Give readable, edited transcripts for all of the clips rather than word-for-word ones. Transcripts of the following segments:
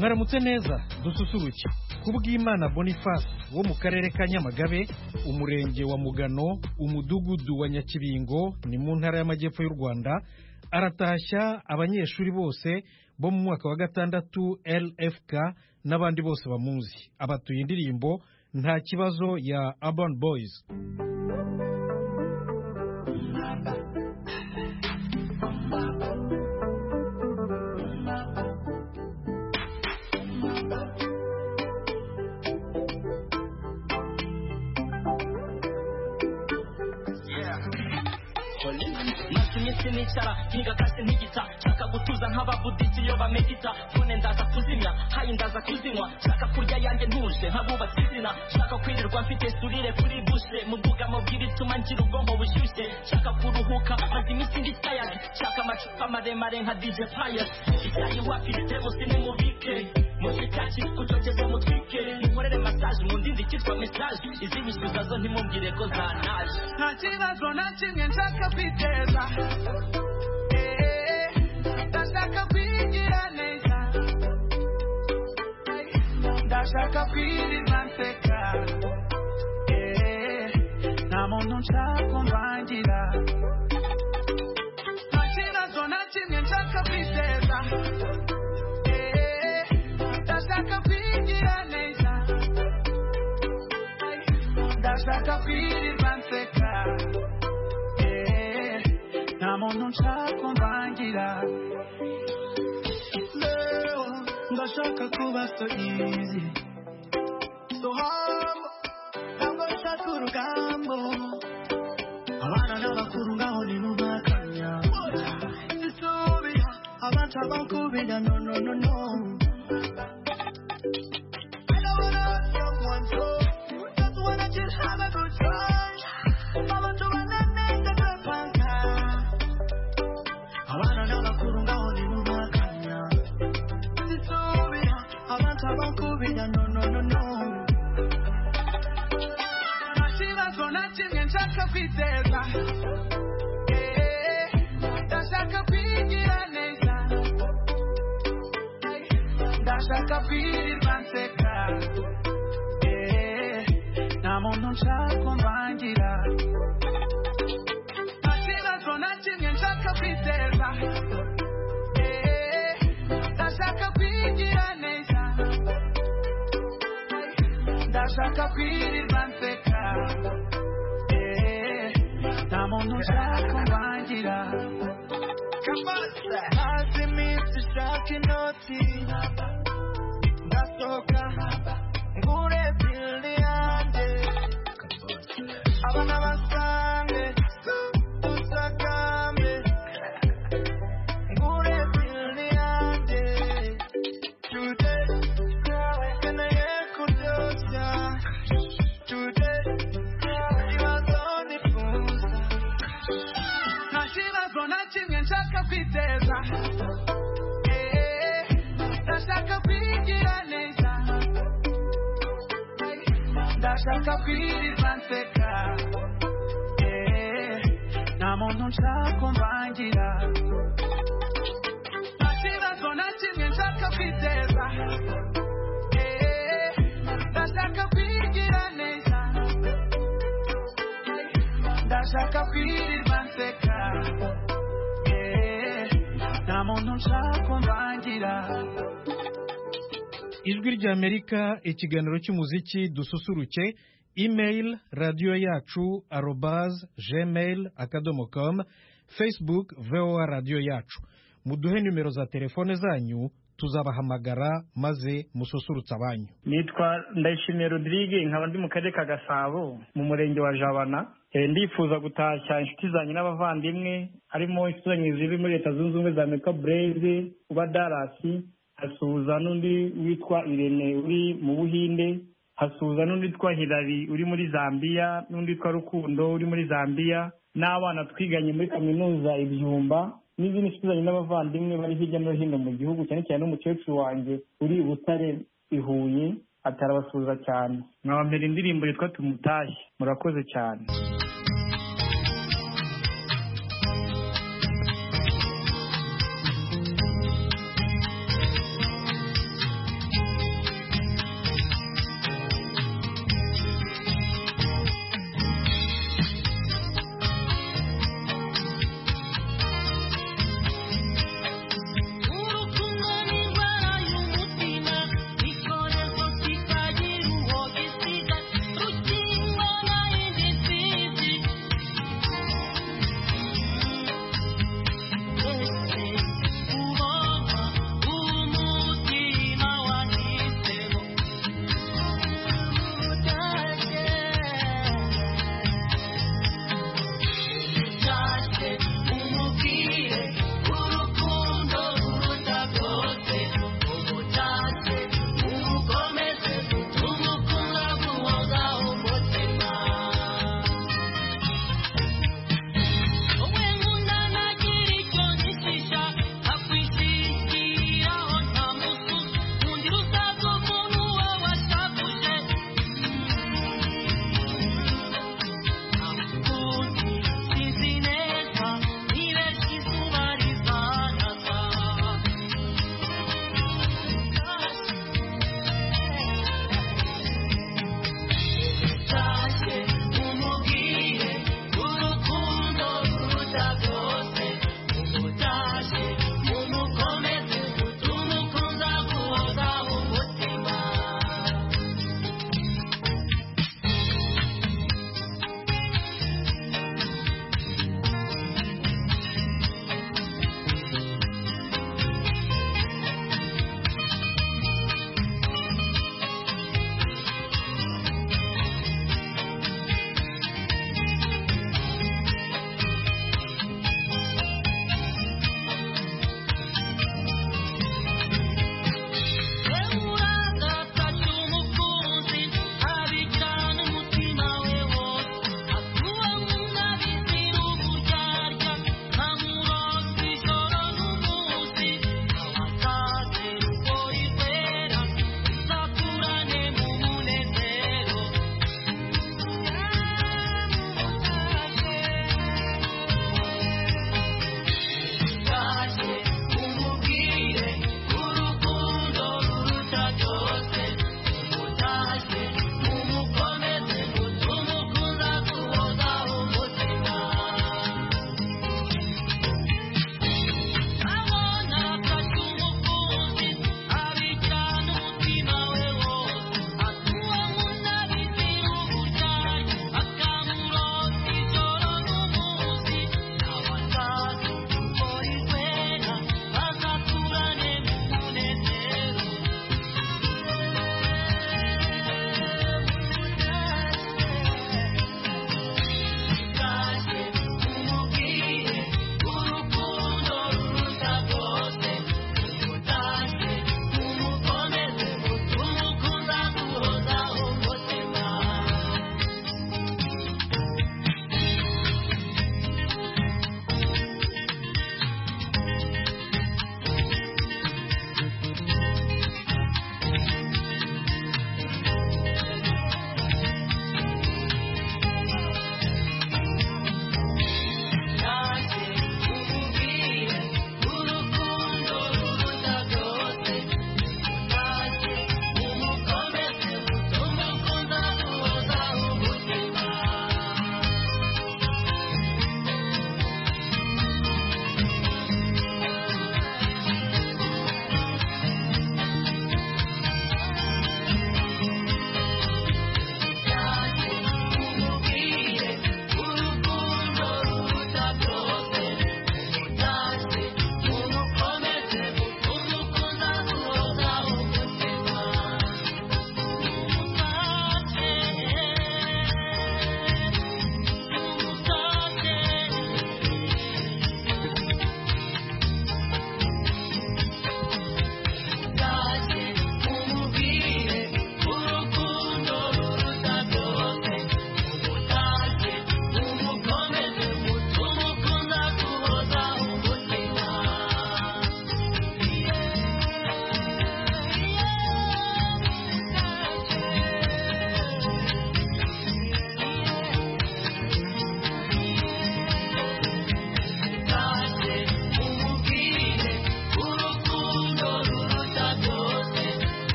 mwaramutse neza dususuruke kubw'Imana Boniface wo mu karere ka Nyamagabe, umurenge wa Mugano, umudugudu wa Nyakibingo, ni mu ntara y'Amajyepfo y'u Rwanda, aratashya abanyeshuri bose bo mu mwaka wa gatandatu LFK n'abandi bose bamuzi. Abatuye indirimbo nta kibazo ya Urban Boys. Nicara nkiga kasi ntigita chaka gutuza nk'ababudisi yo bamedita fone ndaza kuzimya hayi ndaza kuzinywa chaka kurya yanjye ntuje nkabuba sizina chaka kwirirwa mfite surire kuri bushe muduga mu bw'ibituma ngira ubwonko bushyushye chaka kuruhuka maze iminsi ndi tired chaka amacupa maremare nka DJ Pius icyayi wapi tebusi nimubike mushikaki kucoceza mutwike inkorere massage mu ndindi kitwa message izibishyuza zo ntimumbwire ko zanaje nta kibazo na kimwe nshaka kwiteza ndashaka kwigira neza ndashaka kwirirwa nseka nta muntu nshaka umvangira nta kibazo na kimwe nshaka kwiteza ndashaka kwigira neza ndashaka kwirirwa nseka nta muntu nshaka umvangira leo ndashaka kuba so easy so hard ntabwo nshaka urugambo abana n'abakuru ngaho ni mu makanya isubira abantu bankubira no no no no I don't wanna someone so just wanna just have a good time I want to run and make the panka abana n'abakuru ngaho ni mu makanya isubira abantu bankubira no no no no nta kibazo na kimwe nshaka kwiteza ndashaka kwigira neza ndashaka kwirirwa nseka nta muntu nshaka umvangira nta kibazo na kimwe nshaka kwiteza ndashaka kwigira neza ndashaka kwirirwa nseka nta muntu nshaka umvangira maze iminsi ushaka inoti ndasohoka ngure bili yanjye abana basange usagambe ngure bili yanjye today keneye kuryoshya today ibibazo nifuza nta kibazo na kimwe nshaka kwiteza ndashaka kwigira neza ndashaka kwirirwa nseka nta muntu nshaka umvangira nta kibazo na kimwe nshaka kwiteza ndashaka kwigira neza ndashaka kwirirwa nseka nta muntu nshaka umvangira. Ijwi ry'Amerika, ikiganiro cy'umuziki dususuruke, email radio yacu @gmail.com, Facebook VOA radio yacu. Muduhe nimero za telefone zanyu tuzabahamagara maze mususurutsa abanyu. Nitwa Ndayishimiye Rodrigue, nkaba ndi mu karere ka Gasabo mu murenge wa Jabana. Ndifuza gutashya inshuti zanyu n'abavandimwe, harimo inshuti zanyu ziri muri Leta Zunze Ubumwe za Amerika, Blaise uba Dallas, hasuhuza n'undi witwa Irene uri mu Buhinde, hasuhuza n'undi witwa Hilary uri muri Zambia, n'undi witwa Rukundo uri muri Zambia, n'abana twiganye muri kaminuza Ibyumba, n'izindi inshuti zanyu n'abavandimwe bari hirya no hino mu gihugu, cyane cyane n'umukecuru wanjye uri Butare i Huye, atarabasuhuza cyane. Nkabambera indirimbo yitwa Tumutashye. Murakoze cyane.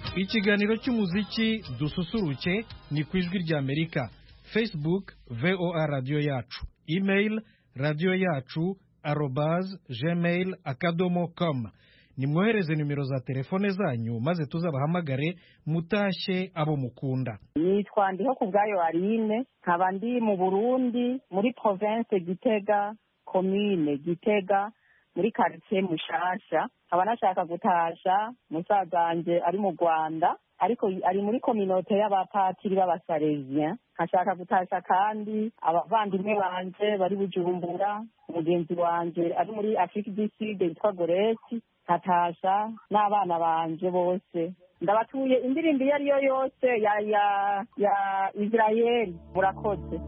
ikiganiro cy'umuziki dususuruke ni ku ijwi ry'Amerika. Facebook VOA radiyo yacu, email radiyo yacu @gmail.com. nimwohereze nimero za telefone zanyu maze tuzabahamagare mutashye abo mukunda. Nitwa Ndihokubwayo Aline, nkaba ndi mu Burundi muri province Gitega, commune Gitega, muri quartier Mushasha. Nkaba nashaka gutasha musazanje ari mu Rwanda, ariko ari muri communauté y'abapatiri b'abasalesien. Nkashaka gutasha kandi abavandimwe banje bari Bujumbura, umugenzi wanje ari muri Afrique du Sud yitwa Goreti, nkatasha n'abana banje bose. Ndabatuye indirimbo iyo ariyo yose ya Israel. Murakoze.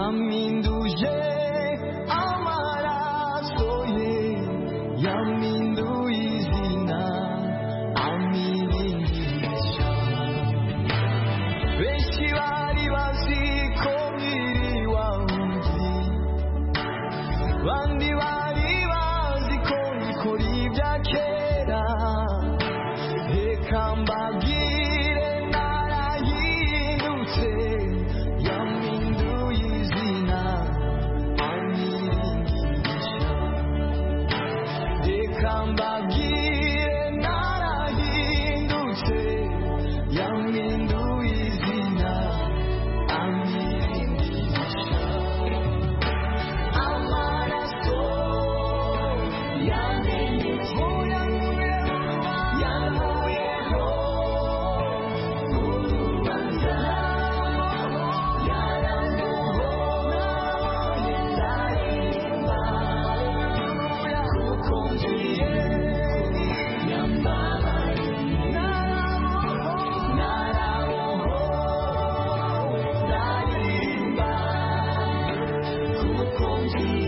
yampinduye amaraso ye yampinduye izina amiringisha benshi bari bazi ko nkiri wanjye bandi bari bazi ko nikora ibya kera reka mbabwire narahindutse yampinduye izina amiringisha reka mbabwire narahindutse yampinduye izina amiringisha amaraso yamenetse yankuyeho urubanza yarambohoye ndaririmba kuko ngiye yambabariye narabohowe ndaririmba kuko ngiye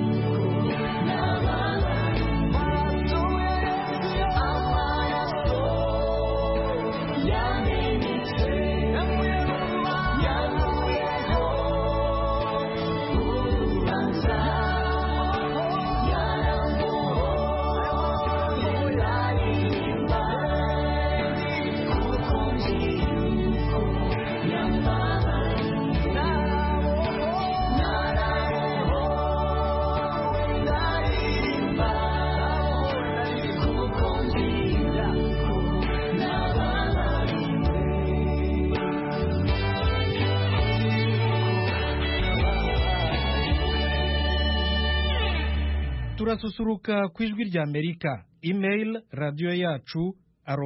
turasusuruka ku ijwi rya Amerika. Email radio yacu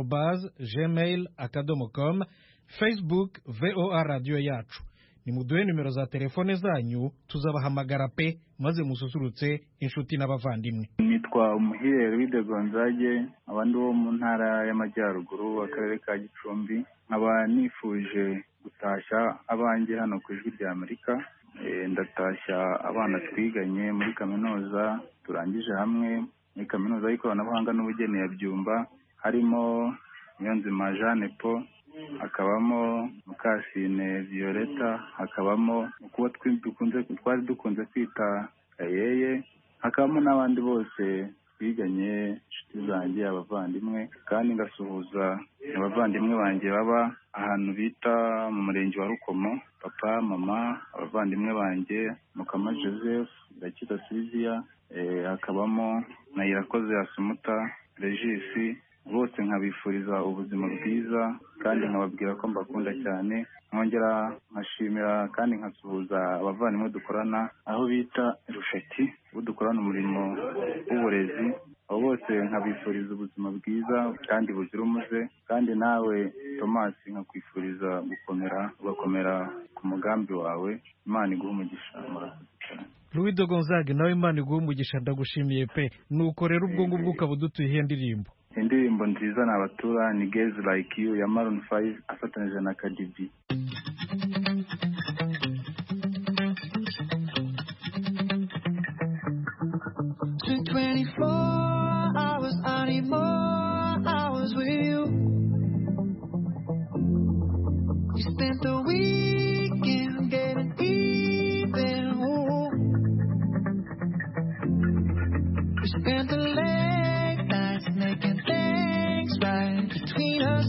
@gmail.com, Facebook VOA radio yacu. Nimuduhe nimero za telefone zanyu tuzabahamagara pe maze mususurutse inshuti n'abavandimwe. Nitwa Umuhire Louis Gonzage, abandi bo mu ntara y'Amajyaruguru akarere ka Gicumbi, nkaba nifuje gutashya abanjye hano ku ijwi rya Amerika. Ndatashya abana twiganye muri kaminuza turangije hamwe muri kaminuza y'ikoranabuhanga n'ubugeni ya Byumba, harimo Niyonzima Jeanne Paul, hakabamo Mukasine Violeta, hakabamo kuba twari dukunze kwita Kayeye, hakabamo n'abandi bose twiganye inshuti zanjye abavandimwe, kandi ngasuhuza abavandimwe banjye baba ahantu bita mu murenge wa Rukomo, papa mama, abavandimwe banjye Mukama Joseph, Gakiza Sylvia, hakabamo na Irakoze Asumuta, Regis, bose nkabifuriza ubuzima bwiza kandi nkababwira ko mbakunda cyane. Nkongera nkashimira kandi nkasuhuza abavandimwe dukorana aho bita Rushaki, bo dukorana umurimo w'uburezi. Abo bose nkabifuriza ubuzima bwiza kandi buzira umuze, kandi nawe Thomas nkakwifuriza ugakomera ku mugambi wawe. Imana iguhe umugisha. Louis Gonzage, nawe Imana iguhe umugisha, ndagushimiye pe. Nuko rero ubwo ngubwo ukaba udutuye indirimbo. Indirimbo nziza nabatura ni Girls Like You ya Maroon 5 afatanyije na Kadibi. 24 hours, I need more hours with you. You spent the weekend getting even. Ooh. You spent the late nights making things right between us.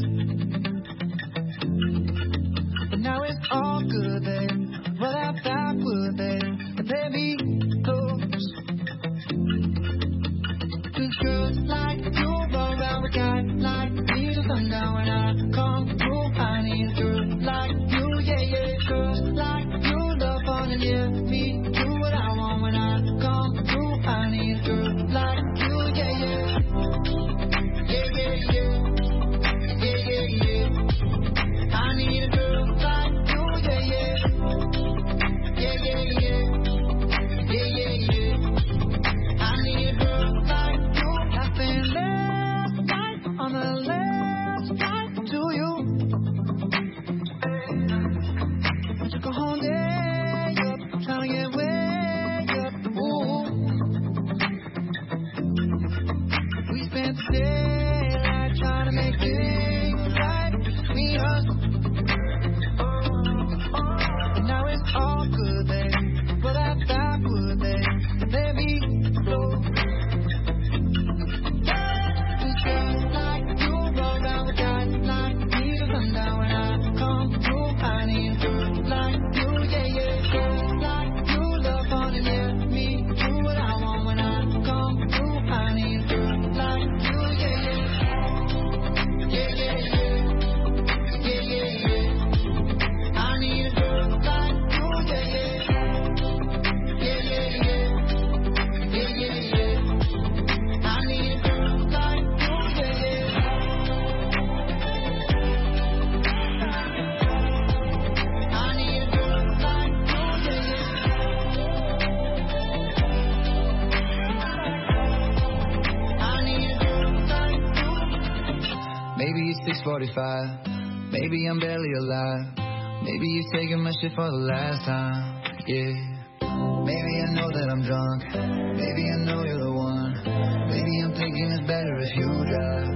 But now it's all good, babe. What I thought would, babe. Baby, close. Girls like you roll around with guys like me to sundown. When I come through, I need a girl like you, yeah, yeah. Girls like you love fun and yeah, me do what I want. When I come through, I need a girl like you, yeah, yeah. Yeah, yeah, yeah. Yeah, yeah, yeah. I need a girl like you, yeah, yeah. Yeah, yeah, yeah. Yeah, yeah, yeah. I need a girl like you. Nothing last night on the last flight to you. Took a whole day up trying 6:45. Maybe I'm barely alive. Maybe you're taking my shit for the last time. Yeah. Maybe I know that I'm drunk. Maybe I know you're the one. Maybe I'm thinking it's better if you drive.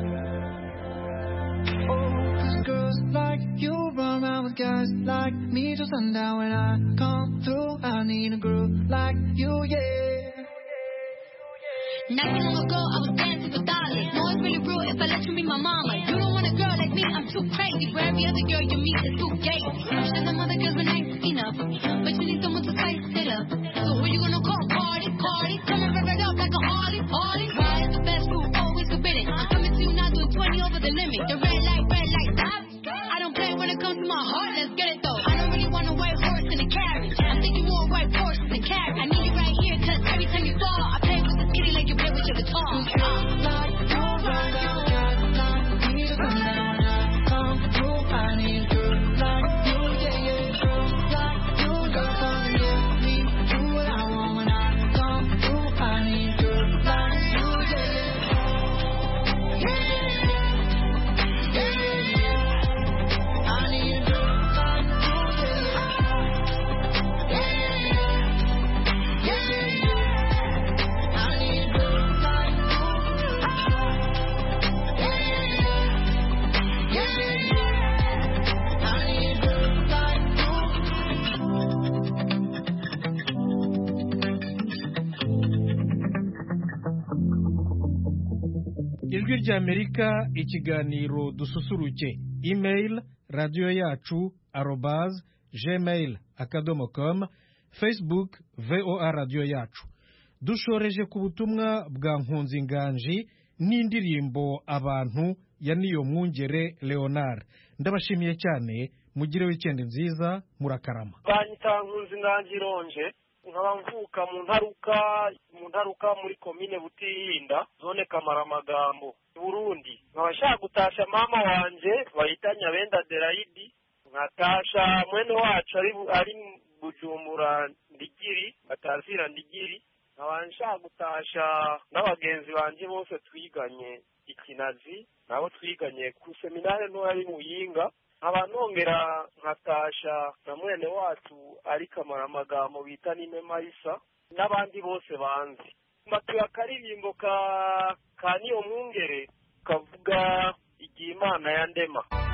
Oh, 'cause girls like you run around with guys like me till sundown. When I come through, I need a groove like you, yeah. Not too long ago, I was dancing for dollars. No, it's really rude if I let you be my mama. You don't want a girl like me, I'm too crazy. For every other girl you meet is too gay. I'm sure some other girls were nice enough, but you need someone to spice it up. So who you gonna call? Cardi, Cardi. Come and rev it up like a Harley, Harley. Why is the best food always forbidden? I'm coming to you now doing 20 over the limit. The red light, stop. I don't play when it comes to my heart, let's get it though. I don't really want a white horse in a carriage. I'm thinking more white horse in a carriage. I need you right here, 'cause every time you fall, I play with this kitty like you play with your guitar. Like you run around guys like me till sundown. When I come through, I need a girl like you, yeah, yeah. Girls like you, girls gonna give me do what I want. When I come through, I need a girl like you, yeah, yeah. Yeah, yeah, yeah, yeah. I need a girl like you, yeah, yeah. Yeah, yeah, yeah, yeah. I need a girl like you. Yeah, yeah, yeah, yeah. I need a girl like ijwi ry'Amerika, ikiganiro dususuruke. Email radio yacu @gmail.com, Facebook VOA radio yacu. Dushoreje ku butumwa bwa Nkunzi Nganji n'indirimbo Abantu ya Niyo Mwungere Leonard. Ndabashimiye cyane, mugire weekend nziza, murakarama. Banyita Nkunzi Nganji Ronje, nkaba mvuka mu ntaruka muri komine Butihinda, zone Kamaramagambo, Burundi. Nkaba nshaka gutasha mama wanje bayita Nyabenda Delaidi, nkatasha mwene wacu ari Bujumbura Ndigiri, batazira Ndigiri. Nkaba nshaka gutasha n'abagenzi banje bose twiganye Ikinazi, nabo twiganye ku seminare nto yari Muyinga. Nkaba nongera nkatasha na mwene wacu ari Kamaramagambo bita Nimema Isa, n'abandi bose banzi. Matuye akaririmbo ka Niyo Mwungere kavuga igihe Imana yandema.